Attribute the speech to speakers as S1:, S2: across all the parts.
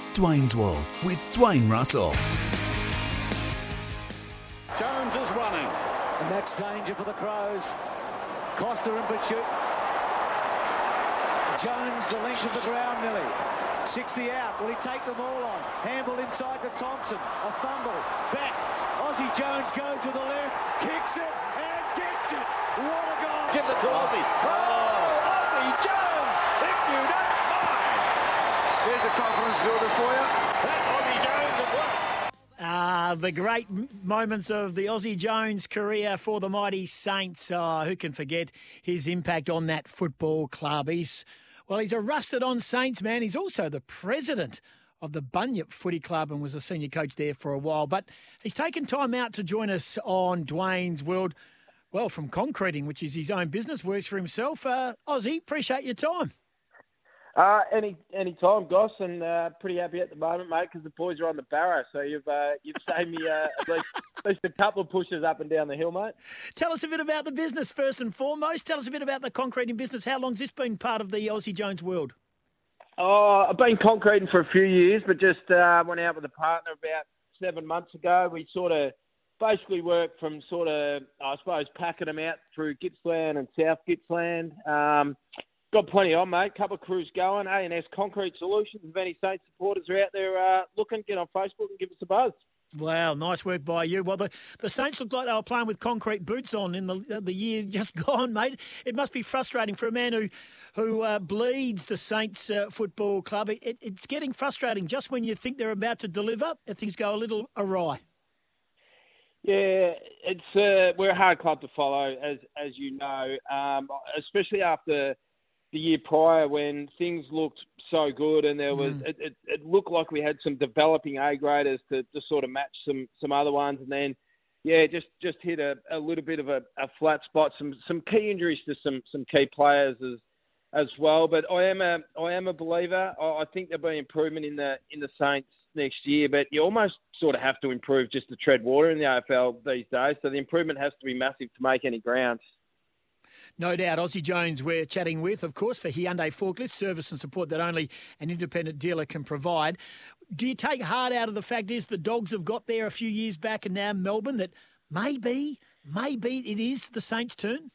S1: Dwayne's World with Dwayne Russell.
S2: Jones is running.
S3: The next danger for the Crows. Costa and Bachut. Jones, the length of the ground nearly. 60 out. Will he take them all on? Handball inside to Thompson. A fumble. Back. Aussie Jones goes with the left. Kicks it and gets it. What a goal.
S2: Give it to Aussie. Oh, Aussie Jones, if you don't mind. There's a confidence builder for you. That's Aussie Jones at work.
S4: The great moments of the Aussie Jones career for the mighty Saints. Who can forget his impact on that football club? He's a rusted-on Saints man. He's also the president of the Bunyip Footy Club and was a senior coach there for a while. But he's taken time out to join us on Dwayne's World. Well, from concreting, which is his own business, works for himself. Aussie, appreciate your time.
S5: Any time, Goss, and pretty happy at the moment, mate, because the boys are on the barrow. So you've saved me at least a couple of pushes up and down the hill, mate.
S4: Tell us a bit about the business first and foremost. Tell us a bit about the concreting business. How long's this been part of the Aussie Jones world?
S5: Oh, I've been concreting for a few years, but just went out with a partner about 7 months ago. We sort of basically worked from packing them out through Gippsland and South Gippsland. Got plenty on, mate. Couple of crews going. A&S Concrete Solutions. If any Saints supporters are out there looking, get on Facebook and give us a buzz.
S4: Wow, nice work by you. Well, the Saints looked like they were playing with concrete boots on in the year just gone, mate. It must be frustrating for a man who bleeds the Saints football club. It's getting frustrating just when you think they're about to deliver, things go a little awry.
S5: Yeah, we're a hard club to follow, as you know, especially after the year prior when things looked so good and there was it looked like we had some developing A-graders to sort of match some other ones, and then just hit a little bit of a flat spot, some key injuries to some key players as well. But I am a believer. I think there'll be improvement in the Saints next year, but you almost sort of have to improve just to tread water in the AFL these days. So the improvement has to be massive to make any grounds.
S4: No doubt. Aussie Jones we're chatting with, of course, for Hyundai Forklift, service and support that only an independent dealer can provide. Do you take heart out of the fact is the Dogs have got there a few years back and now Melbourne, that maybe it is the Saints' turn?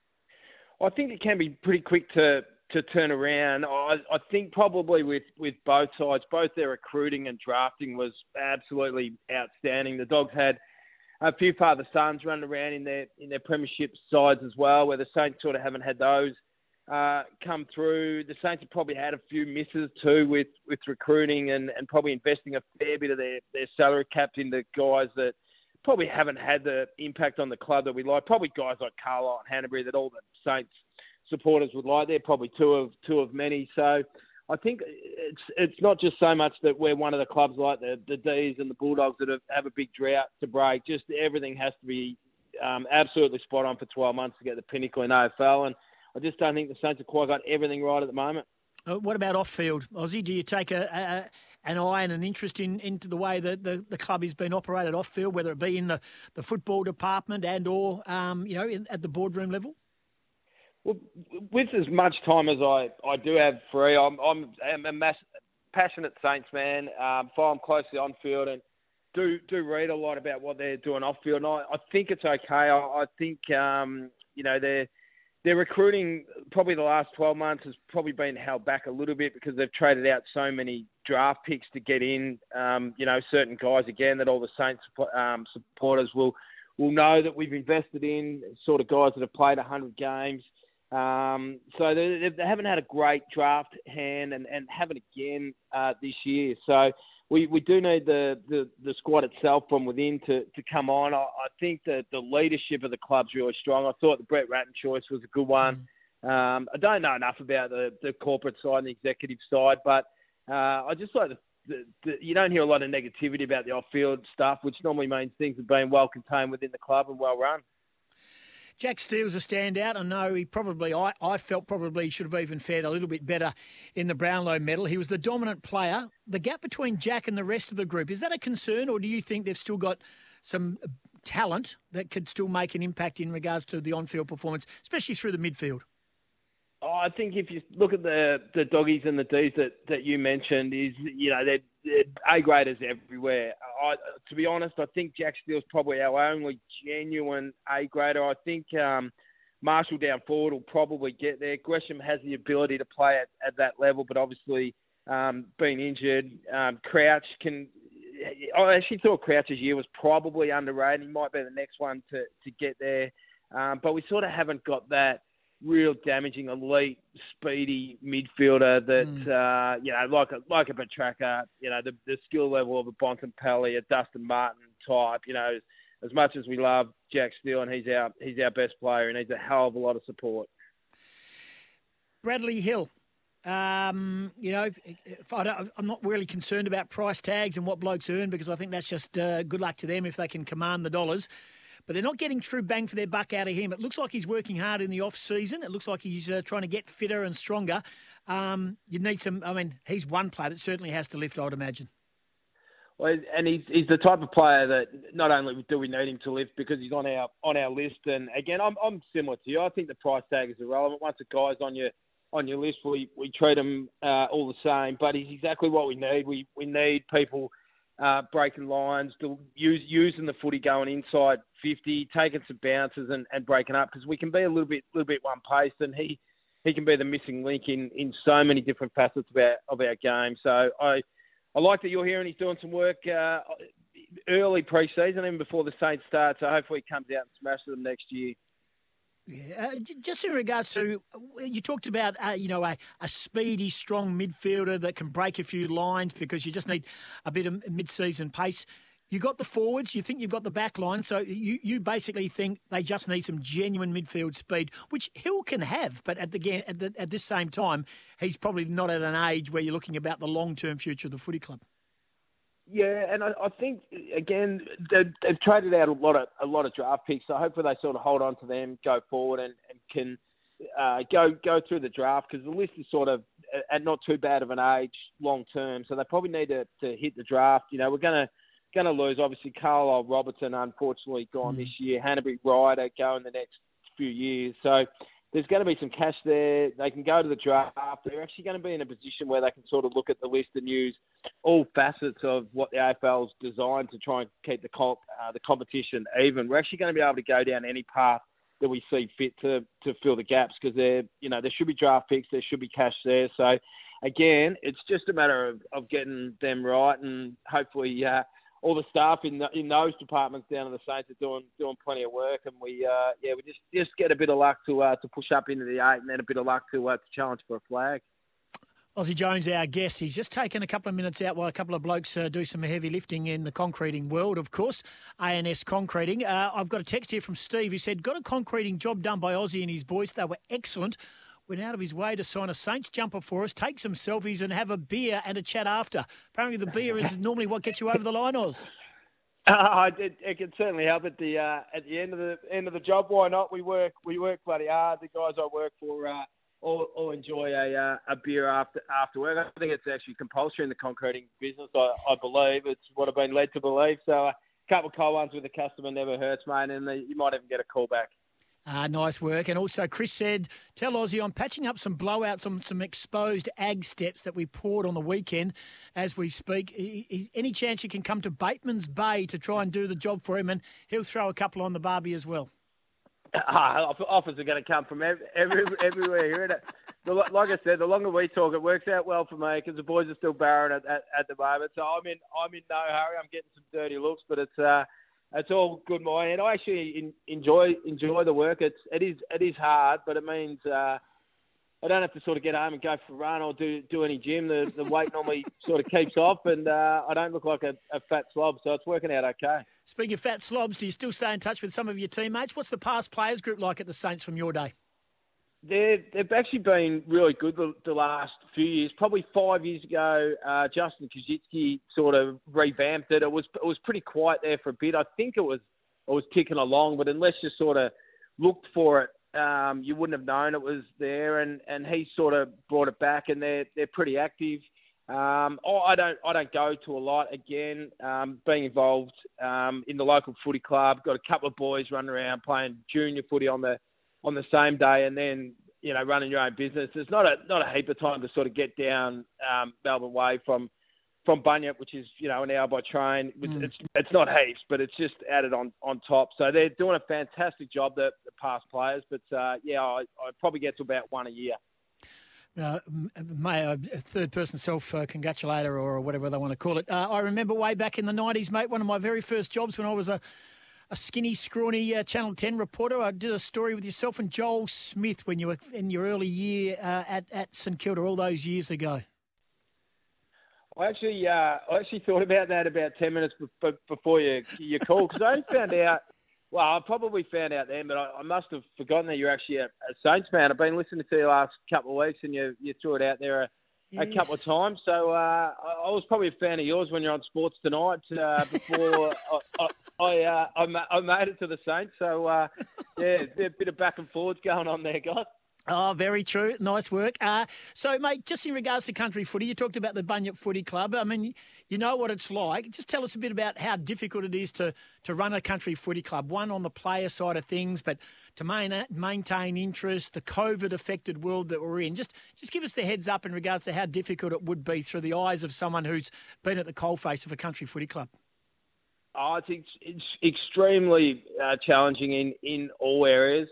S5: I think it can be pretty quick to turn around. I think probably with both sides, both their recruiting and drafting was absolutely outstanding. The Dogs had a few father sons running around in their premiership sides as well, where the Saints sort of haven't had those come through. The Saints have probably had a few misses too with recruiting and probably investing a fair bit of their salary cap into guys that probably haven't had the impact on the club that we like. Probably guys like Carlisle and Hanbury that all the Saints supporters would like. They're probably two of many. So I think it's not just so much that we're one of the clubs like the D's and the Bulldogs that have a big drought to break. Just everything has to be absolutely spot on for 12 months to get the pinnacle in AFL. And I just don't think the Saints have quite got everything right at the moment.
S4: What about off-field, Aussie? Do you take an eye and an interest into the way that the club is being operated off-field, whether it be in the football department and or at the boardroom level?
S5: Well, with as much time as I do have free, I'm a passionate Saints man. Follow them closely on field and do read a lot about what they're doing off field. And I think it's okay. I think their recruiting probably the last 12 months has probably been held back a little bit because they've traded out so many draft picks to get in. Certain guys again that all the Saints supporters will know that we've invested in, sort of guys that have played 100 games. So they haven't had a great draft hand and haven't again this year. So we do need the squad itself from within to come on. I think that the leadership of the club's really strong. I thought the Brett Ratton choice was a good one. I don't know enough about the corporate side and the executive side, but I just like you don't hear a lot of negativity about the off-field stuff, which normally means things have been well contained within the club and well run.
S4: Jack Steele's a standout. I know I felt probably should have even fared a little bit better in the Brownlow medal. He was the dominant player. The gap between Jack and the rest of the group, is that a concern, or do you think they've still got some talent that could still make an impact in regards to the on-field performance, especially through the midfield?
S5: I think if you look at the doggies and the Ds that you mentioned, they're A-graders everywhere. To be honest, I think Jack Steele's probably our only genuine A-grader. I think Marshall down forward will probably get there. Gresham has the ability to play at that level, but obviously being injured. Crouch can... I actually thought Crouch's year was probably underrated. He might be the next one to get there. But we sort of haven't got that real damaging, elite, speedy midfielder that, like a Petrarca, the skill level of a Bontempelli, a Dustin Martin type, as much as we love Jack Steele and he's our best player and needs a hell of a lot of support.
S4: Bradley Hill. I'm not really concerned about price tags and what blokes earn because I think that's just good luck to them if they can command the dollars. But they're not getting true bang for their buck out of him. It looks like he's working hard in the off-season. It looks like he's trying to get fitter and stronger. You need some... he's one player that certainly has to lift, I would imagine.
S5: Well, and he's the type of player that not only do we need him to lift because he's on our list. And again, I'm similar to you. I think the price tag is irrelevant. Once a guy's on your list, we treat him all the same. But he's exactly what we need. We need people breaking lines, using the footy going inside 50, taking some bounces and breaking up because we can be a little bit one-paced and he can be the missing link in so many different facets of our game. So I like that you're here and he's doing some work early pre-season, even before the Saints start. So hopefully he comes out and smashes them next year.
S4: Yeah, just in regards to, you talked about, a speedy, strong midfielder that can break a few lines because you just need a bit of mid-season pace. You got the forwards, you think you've got the back line, so you basically think they just need some genuine midfield speed, which Hill can have, but at this same time, he's probably not at an age where you're looking about the long-term future of the footy club.
S5: Yeah, and I think again they've traded out a lot of draft picks, so hopefully they sort of hold on to them, go forward, and can go through the draft because the list is sort of at not too bad of an age long term. So they probably need to hit the draft. We're gonna lose obviously Carlisle Robertson, unfortunately gone this year. Hanbury Ryder go in the next few years. So there's going to be some cash there. They can go to the draft. They're actually going to be in a position where they can sort of look at the list and use all facets of what the AFL's designed to try and keep the competition even. We're actually going to be able to go down any path that we see fit to fill the gaps because there should be draft picks, there should be cash there. So again, it's just a matter of getting them right and hopefully all the staff in those departments down in the Saints are doing plenty of work, and we just get a bit of luck to push up into the 8, and then a bit of luck to challenge for a flag.
S4: Ozzy Jones, our guest, he's just taken a couple of minutes out while a couple of blokes do some heavy lifting in the concreting world, of course. ANS Concreting. I've got a text here from Steve who said, got a concreting job done by Ozzy and his boys. They were excellent. Went out of his way to sign a Saints jumper for us, take some selfies and have a beer and a chat after. Apparently the beer is normally what gets you over the line, Oz.
S5: It can certainly help at the end of the job. Why not? We work bloody hard. The guys I work for all enjoy a beer after work. I think it's actually compulsory in the concreting business. I believe it's what I've been led to believe. So a couple of cold ones with the customer never hurts, mate, and you might even get a call back.
S4: Nice work. And also Chris said, tell Ozzy I'm patching up some blowouts on some exposed ag steps that we poured on the weekend as we speak. Any chance you can come to Bateman's Bay to try and do the job for him, and he'll throw a couple on the barbie as well?
S5: Offers are going to come from everywhere here. Like I said, the longer we talk, it works out well for me because the boys are still barren at the moment. So I'm in no hurry. I'm getting some dirty looks, but it's all good, my end. I actually enjoy the work. It is hard, but it means I don't have to sort of get home and go for a run or do any gym. The weight normally sort of keeps off, and I don't look like a fat slob, so it's working out okay.
S4: Speaking of fat slobs, do you still stay in touch with some of your teammates? What's the past players group like at the Saints from your day?
S5: They've actually been really good the last few years. Probably 5 years ago, Justin Koschitzky sort of revamped it. It was pretty quiet there for a bit. I think it was ticking along, but unless you sort of looked for it, you wouldn't have known it was there. And he sort of brought it back, and they're pretty active. I don't go to a lot again. Being involved in the local footy club, got a couple of boys running around playing junior footy on the same day, and then running your own business. There's not a heap of time to sort of get down Melbourne way from Bunyip, which is an hour by train. It's not heaps, but it's just added on top. So they're doing a fantastic job, the past players. But I probably get to about one a year.
S4: May a third-person self-congratulator or whatever they want to call it. I remember way back in the 90s, mate, one of my very first jobs when I was a skinny, scrawny Channel 10 reporter. I did a story with yourself and Joel Smith when you were in your early year at St Kilda all those years ago.
S5: I actually thought about that about 10 minutes before you called, because I only found out. Well, I probably found out then, but I must have forgotten that you're actually a Saints fan. I've been listening to you the last couple of weeks, and you threw it out there a couple of times. So I was probably a fan of yours when you're on Sports Tonight before I made it to the Saints. So a bit of back and forwards going on there, guys.
S4: Oh, very true. Nice work. So, mate, just in regards to country footy, you talked about the Bunyip Footy Club. I mean, you know what it's like. Just tell us a bit about how difficult it is to run a country footy club. One, on the player side of things, but to maintain interest, the COVID-affected world that we're in. Just give us the heads up in regards to how difficult it would be through the eyes of someone who's been at the coalface of a country footy club.
S5: Oh, it's extremely challenging in all areas.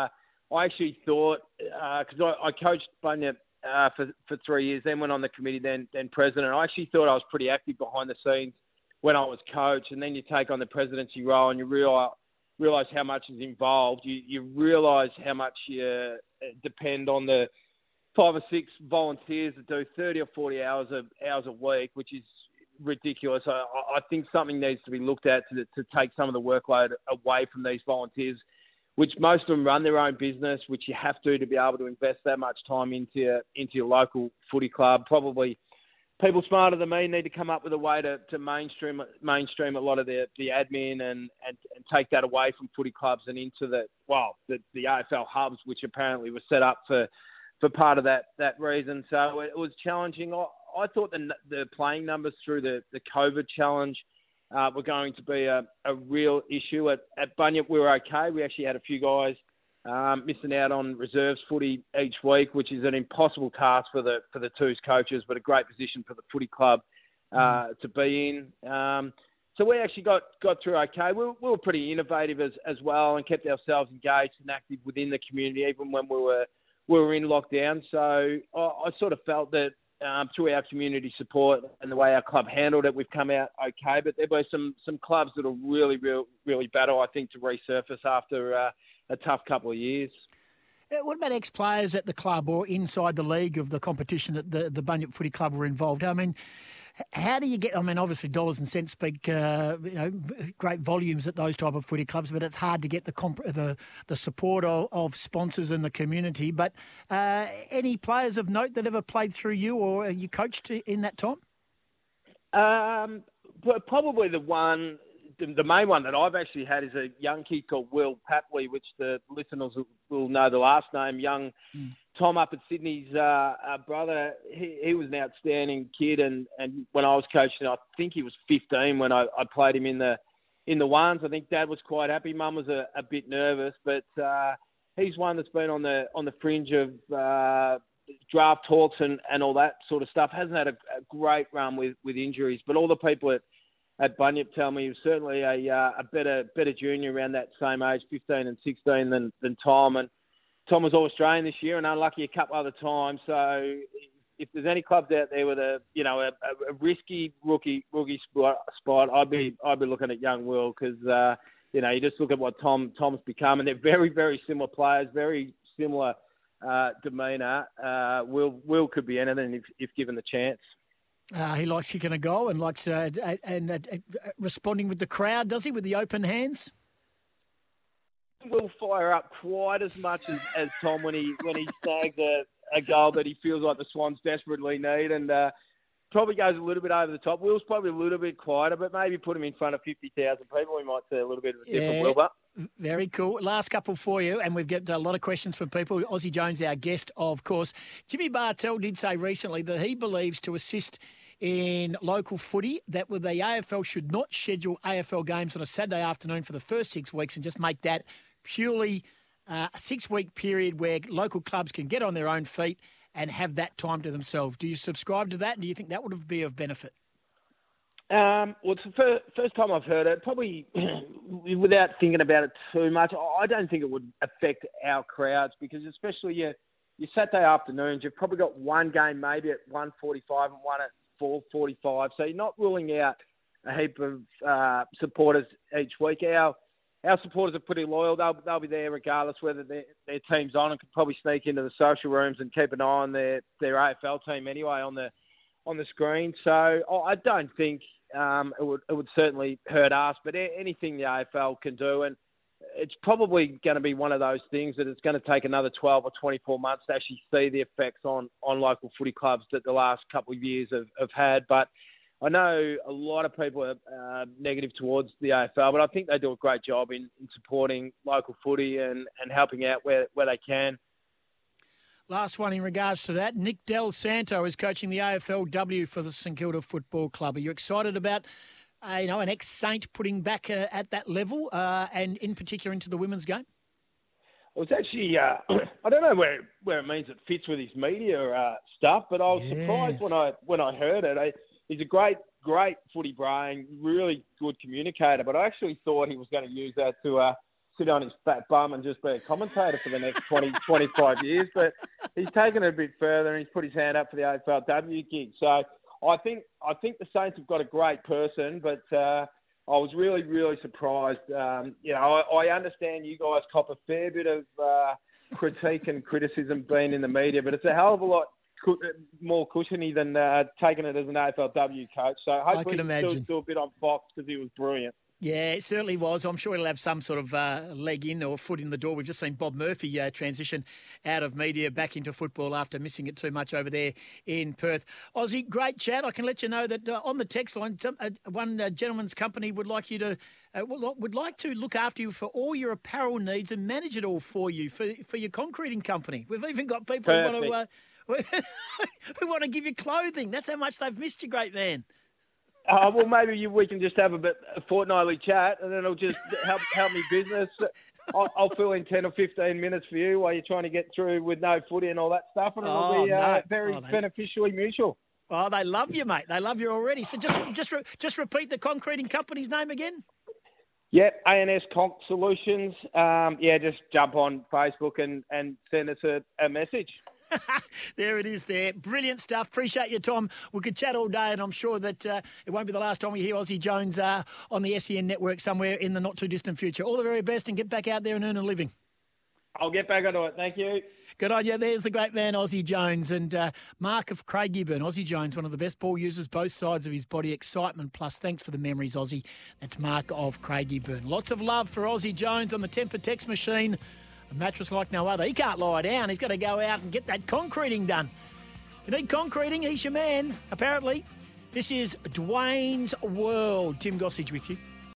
S5: I actually thought, because I coached Bunyip for 3 years, then went on the committee, then president. I actually thought I was pretty active behind the scenes when I was coach, and then you take on the presidency role and you realise how much is involved. You realise how much you depend on the 5 or 6 volunteers that do 30 or 40 hours a week, which is ridiculous. I think something needs to be looked at to take some of the workload away from these volunteers, which most of them run their own business, which you have to be able to invest that much time into your local footy club. Probably people smarter than me need to come up with a way to mainstream a lot of the admin and take that away from footy clubs and into the AFL hubs, which apparently were set up for part of that reason. So it was challenging. I thought the playing numbers through the COVID challenge were going to be a real issue. At Bunyip, we were okay. We actually had a few guys missing out on reserves footy each week, which is an impossible task for the twos coaches, but a great position for the footy club to be in. So we actually got through okay. We were pretty innovative as well and kept ourselves engaged and active within the community, even when we were in lockdown. So I sort of felt that through our community support and the way our club handled it, we've come out okay. But there were some clubs that will really battle, I think, to resurface after a tough couple of years.
S4: What about ex-players at the club or inside the league of the competition that the Bunyip Footy Club were involved? I mean, how do you get? I mean, obviously dollars and cents speak, great volumes at those type of footy clubs, but it's hard to get the support of sponsors and the community. But any players of note that ever played through you or you coached in that time?
S5: Probably the main one that I've actually had is a young kid called Will Papley, which the listeners will know the last name. Young Tom up at Sydney's brother. He was an outstanding kid, and when I was coaching, I think he was 15 when I played him in the ones. I think Dad was quite happy. Mum was a bit nervous, but he's one that's been on the fringe of draft talks and all that sort of stuff. Hasn't had a great run with injuries, but all the people at Bunyip tell me he was certainly a better junior around that same age, 15 and 16 than Tom. And Tom was All-Australian this year and unlucky a couple other times. So if there's any clubs out there with a risky rookie spot, I'd be looking at young Will, because you just look at what Tom's become, and they're very, very similar players, very similar demeanour. Will could be anything if given the chance.
S4: He likes kicking a goal and likes responding with the crowd, does he, with the open hands?
S5: Will fire up quite as much as Tom when he snags a goal that he feels like the Swans desperately need, and probably goes a little bit over the top. Will's probably a little bit quieter, but maybe put him in front of 50,000 people, we might see a little bit of a different Will.
S4: Very cool. Last couple for you, and we've got a lot of questions from people. Ozzy Jones, our guest, of course. Jimmy Bartell did say recently that he believes to assist in local footy that the AFL should not schedule AFL games on a Saturday afternoon for the first 6 weeks and just make that purely a 6-week period where local clubs can get on their own feet and have that time to themselves. Do you subscribe to that, and do you think that would be of benefit?
S5: Well, it's the first time I've heard it. Probably without thinking about it too much, I don't think it would affect our crowds because especially your Saturday afternoons, you've probably got one game maybe at 1:45 and one at 4:45. So you're not ruling out a heap of supporters each week. Our supporters are pretty loyal. They'll be there regardless whether their team's on and could probably sneak into the social rooms and keep an eye on their AFL team anyway on the screen. So I don't think it would certainly hurt us, but anything the AFL can do, and it's probably going to be one of those things that it's going to take another 12 or 24 months to actually see the effects on local footy clubs that the last couple of years have had. But I know a lot of people are negative towards the AFL, but I think they do a great job in supporting local footy and helping out where they can.
S4: Last one in regards to that. Nick Del Santo is coaching the AFLW for the St Kilda Football Club. Are you excited about an ex-Saint putting back at that level and in particular into the women's game?
S5: Well, it's actually, I don't know where it means it fits with his media stuff, but I was surprised when I heard it. He's a great footy brain, really good communicator, but I actually thought he was going to use that to sit on his fat bum and just be a commentator for the next 20, 25 years. But he's taken it a bit further and he's put his hand up for the AFLW gig. So I think the Saints have got a great person, but I was really, really surprised. I understand you guys cop a fair bit of critique and criticism being in the media, but it's a hell of a lot more cushiony than taking it as an AFLW coach. So hopefully he'll do a bit on Fox because he was brilliant.
S4: Yeah, it certainly was. I'm sure he'll have some sort of leg in or foot in the door. We've just seen Bob Murphy transition out of media back into football after missing it too much over there in Perth. Ozzy, great chat. I can let you know that on the text line, one gentleman's company would like you to would like to look after you for all your apparel needs and manage it all for you for your concreting company. We've even got people who want to give you clothing. That's how much they've missed you, great man.
S5: Well, maybe we can just have a fortnightly chat, and then it'll just help me business. I'll fill in 10 or 15 minutes for you while you're trying to get through with no footy and all that stuff, and it'll be very beneficially mutual.
S4: Oh, they love you, mate. They love you already. So just repeat the concreting company's name again.
S5: Yep, ANS Conc Solutions. Just jump on Facebook and send us a message.
S4: There it is there. Brilliant stuff. Appreciate your time. We could chat all day, and I'm sure that it won't be the last time we hear Ozzy Jones on the SEN network somewhere in the not-too-distant future. All the very best, and get back out there and earn a living.
S5: I'll get back onto it. Thank you.
S4: Good on you. There's the great man, Ozzy Jones. And Mark of Craigieburn. Ozzy Jones, one of the best ball users, both sides of his body. Excitement plus. Thanks for the memories, Ozzy. That's Mark of Craigieburn. Lots of love for Ozzy Jones on the Temper text machine. A mattress like no other. He can't lie down. He's got to go out and get that concreting done. You need concreting? He's your man, apparently. This is Dwayne's World. Tim Gossage with you.